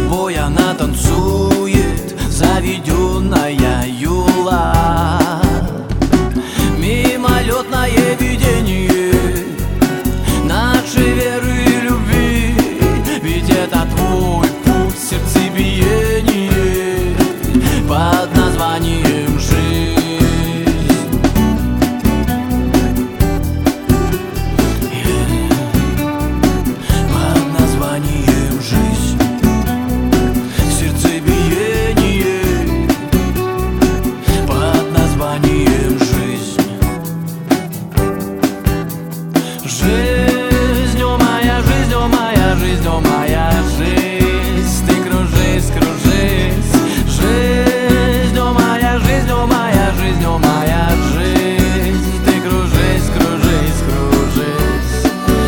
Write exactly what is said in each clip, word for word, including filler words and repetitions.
тобой она танцует, заведенная юла. Мимолетное видение нашей веры и любви, ведь это твой путь, сердцебиение под названием жизнь. Под названием жизнь. Сердцебиение под названием жизнь. Жизнь, о моя жизнь, о моя жизнь, о моя жизнь, ты кружись, кружись. Жизнь, о моя жизнь, о моя жизнь, о моя жизнь, ты кружись, кружись, кружись.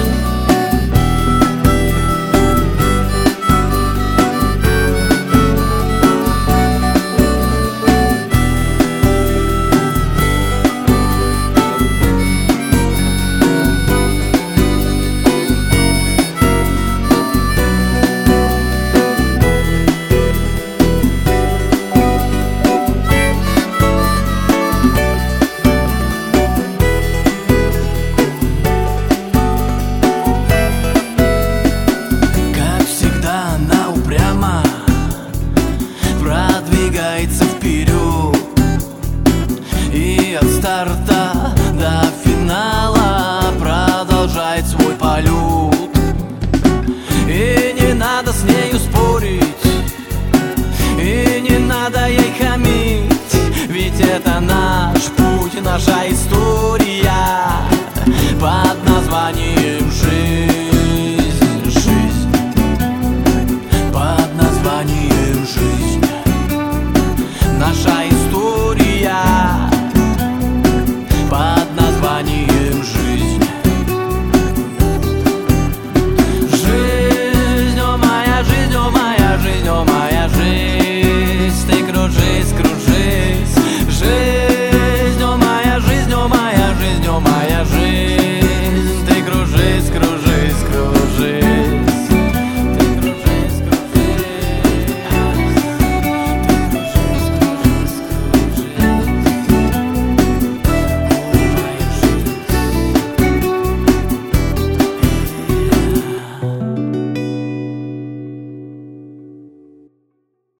Продвигается вперед, и от старта до финала продолжает свой полет. И не надо с нею спорить, и не надо ей хамить, ведь это наш путь, наша история под названием жизнь. Жизнь под названием жизнь. Наша